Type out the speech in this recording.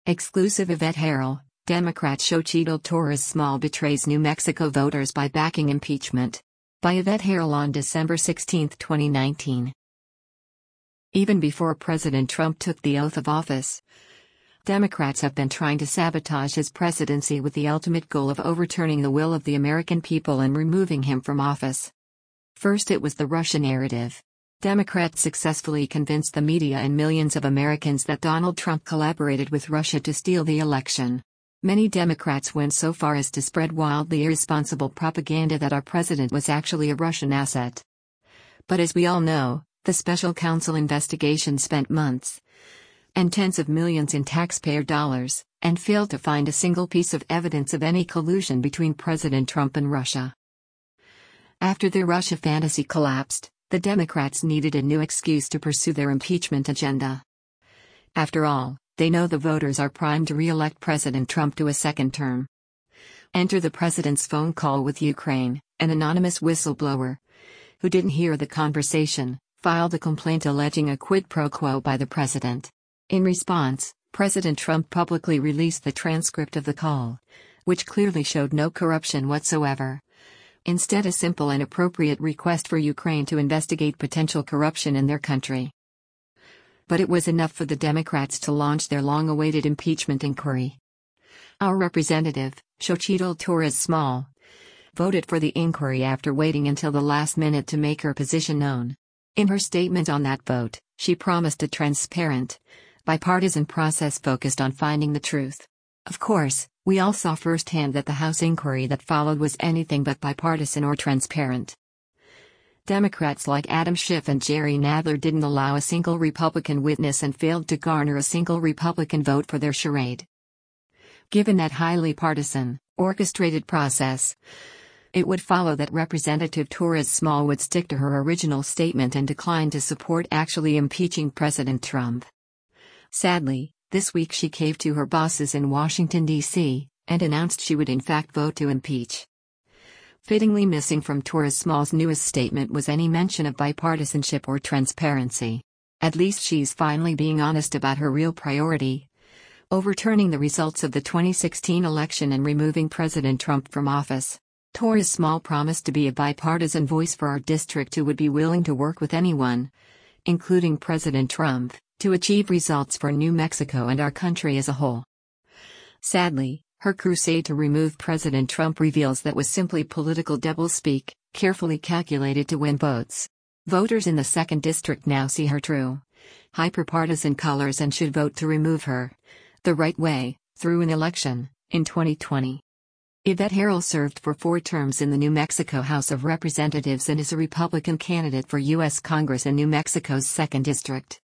Exclusive. Yvette Herrell, Democrat. Xochitl Torres Small betrays New Mexico voters by backing impeachment. By Yvette Herrell on December 16, 2019. Even before President Trump took the oath of office, Democrats have been trying to sabotage his presidency with the ultimate goal of overturning the will of the American people and removing him from office. First, it was the Russia narrative. Democrats successfully convinced the media and millions of Americans that Donald Trump collaborated with Russia to steal the election. Many Democrats went so far as to spread wildly irresponsible propaganda that our president was actually a Russian asset. But as we all know, the special counsel investigation spent months and tens of millions in taxpayer dollars, and failed to find a single piece of evidence of any collusion between President Trump and Russia. After their Russia fantasy collapsed, the Democrats needed a new excuse to pursue their impeachment agenda. After all, they know the voters are primed to re-elect President Trump to a second term. Enter the president's phone call with Ukraine. An anonymous whistleblower, who didn't hear the conversation, filed a complaint alleging a quid pro quo by the president. In response, President Trump publicly released the transcript of the call, which clearly showed no corruption whatsoever. Instead, a simple and appropriate request for Ukraine to investigate potential corruption in their country. But it was enough for the Democrats to launch their long-awaited impeachment inquiry. Our representative, Xochitl Torres Small, voted for the inquiry after waiting until the last minute to make her position known. In her statement on that vote, she promised a transparent, bipartisan process focused on finding the truth. Of course, we all saw firsthand that the House inquiry that followed was anything but bipartisan or transparent. Democrats like Adam Schiff and Jerry Nadler didn't allow a single Republican witness and failed to garner a single Republican vote for their charade. Given that highly partisan, orchestrated process, it would follow that Representative Torres Small would stick to her original statement and decline to support actually impeaching President Trump. Sadly, this week she caved to her bosses in Washington, D.C., and announced she would in fact vote to impeach. Fittingly missing from Torres Small's newest statement was any mention of bipartisanship or transparency. At least she's finally being honest about her real priority: overturning the results of the 2016 election and removing President Trump from office. Torres Small promised to be a bipartisan voice for our district who would be willing to work with anyone, including President Trump, to achieve results for New Mexico and our country as a whole. Sadly, her crusade to remove President Trump reveals that was simply political doublespeak, carefully calculated to win votes. Voters in the 2nd District now see her true, hyperpartisan colors and should vote to remove her, the right way, through an election, in 2020. Yvette Herrell served for 4 terms in the New Mexico House of Representatives and is a Republican candidate for U.S. Congress in New Mexico's 2nd District.